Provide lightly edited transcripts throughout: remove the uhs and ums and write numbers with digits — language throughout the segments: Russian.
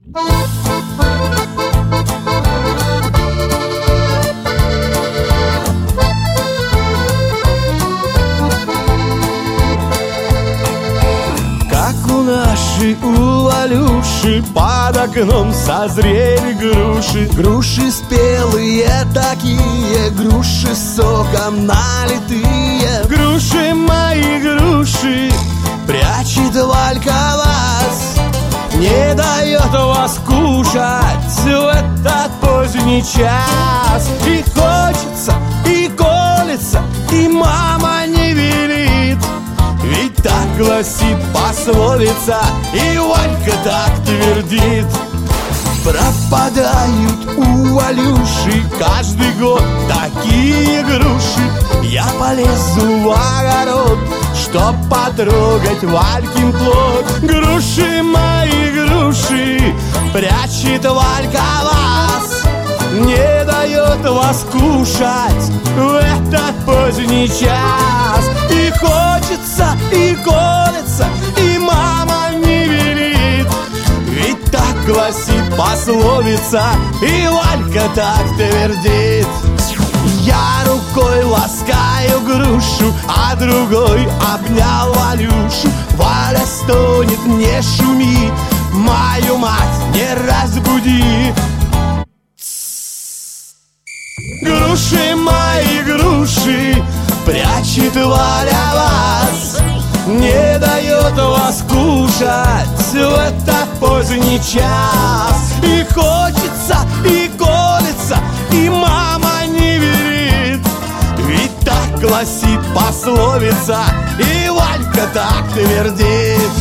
У Валюши под окном созрели груши. Груши спелые такие, груши соком налитые. Груши мои груши, прячет Валька вас, не дает вас кушать в этот поздний час. И хочется, и колется, и мама не велит, ведь так гласит пословица, и Валька так твердит. Пропадают у Валюши каждый год такие груши. Я полезу в огород, чтоб потрогать Валькин плод. Груши мои груши, прячет Валька вас, не дает вас кушать в этот поздний час. И хочется, и колется, и мама не велит, ведь так гласит пословица, и Валька так твердит. Я рукой ласкаю грушу, а другой обнял Валюшу. Валя стонет, не шуми, мою мать не разбуди. Груши мои груши, прячет Валя вас, не дает вас кушать в этот поздний час. И хочется, и колется, и мама не верит, ведь так гласит пословица, и Валька так твердит.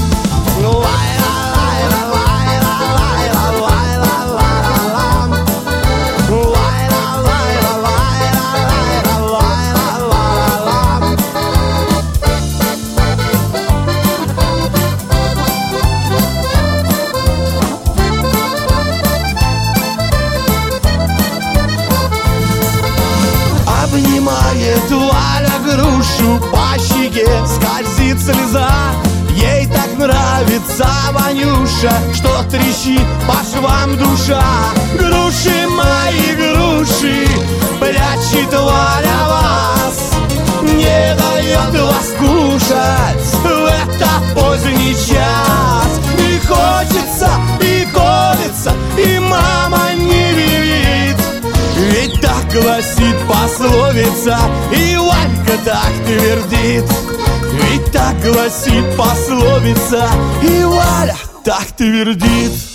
Обнимает Валя грушу, по щеке скользит слеза. Ей так нравится Ванюша, что трещит по швам душа. Груши мои груши, прячет Валя вас, не дает вас кушать в этот поздний час. И хочется, и колется, и мама не верит, ведь так гласит пословица, и Валька так твердит. Ведь так гласит пословица, и Валя так твердит.